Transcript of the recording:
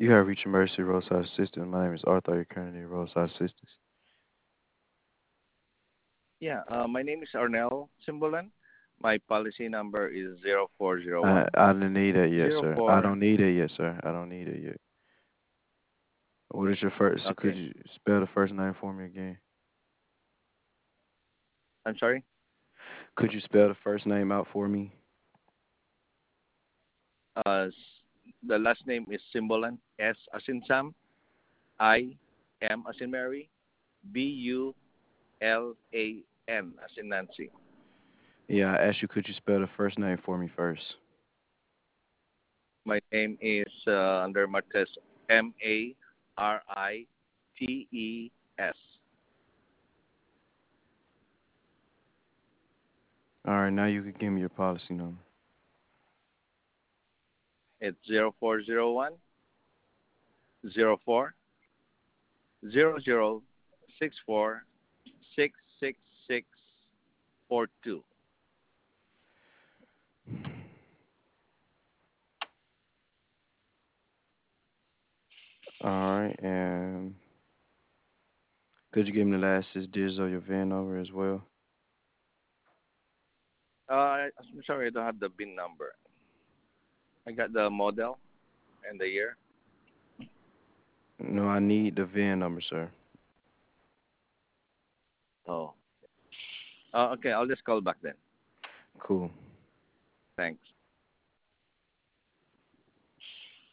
You have reached Emergency Roadside Assistance. My name is Arthur. You're currently in Roadside Assistance. Yeah, my name is Arnel Simbolan. My policy number is 0401 I don't need it yet, zero sir. I four. don't need it yet, sir. I don't need it yet. What is your first? Could Okay, you spell the first name for me again? I'm sorry. Could you spell the first name out for me? The last name is Simbolan. S as in Sam. I M as in Mary. Bulan as in Nancy. Yeah, I asked you, could you spell the first name for me first? My name is under Martes. Marites. All right, now you can give me your policy number. It's 0401 All right, and could you give me the last 6 digits of your VIN number as well? I'm sorry, I don't have the bin number. I got the model and the year. No, I need the VIN number, sir. Oh. Okay, I'll just call back then. Cool. Thanks.